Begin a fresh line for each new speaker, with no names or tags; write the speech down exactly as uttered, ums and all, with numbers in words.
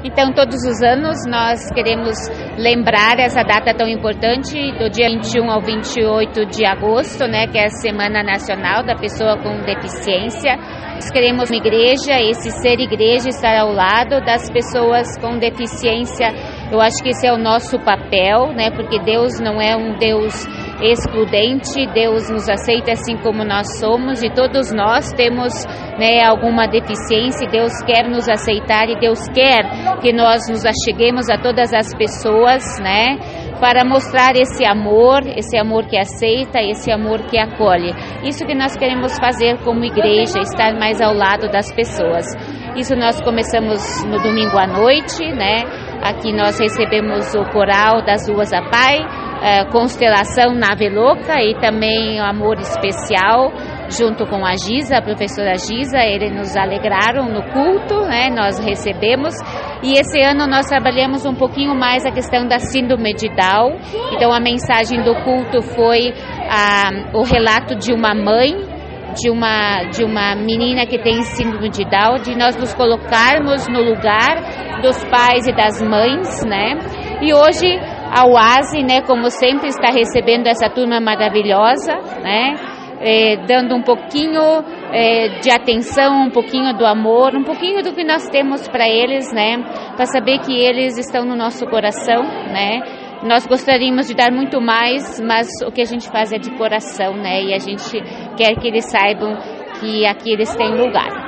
Então, todos os anos nós queremos lembrar essa data tão importante do dia vinte e um ao vinte e oito de agosto, né, que é a Semana Nacional da Pessoa com Deficiência. Nós queremos uma igreja, esse ser igreja, estar ao lado das pessoas com deficiência. Eu acho que esse é o nosso papel, né, porque Deus não é um Deus excludente, Deus nos aceita assim como nós somos e todos nós temos, né, alguma deficiência. Deus quer nos aceitar e Deus quer que nós nos acheguemos a todas as pessoas, né, para mostrar esse amor, esse amor que aceita, esse amor que acolhe. Isso que nós queremos fazer como igreja, estar mais ao lado das pessoas. Isso nós começamos no domingo à noite, né? Aqui nós recebemos o coral das Ruas da Pai, uh, Constelação Nave Louca e também o Amor Especial, junto com a Giza, a professora Giza. Eles nos alegraram no culto, né? Nós recebemos. E esse ano nós trabalhamos um pouquinho mais a questão da síndrome de Down. Então a mensagem do culto foi uh, o relato de uma mãe, de uma, de uma menina que tem síndrome de Down, de nós nos colocarmos no lugar dos pais e das mães, né? E hoje a U A S E, né, como sempre, está recebendo essa turma maravilhosa, né? É, dando um pouquinho é, de atenção, um pouquinho do amor, um pouquinho do que nós temos para eles, né? Para saber que eles estão no nosso coração, né? Nós gostaríamos de dar muito mais, mas o que a gente faz é de coração, né? E a gente quer que eles saibam que aqui eles têm lugar.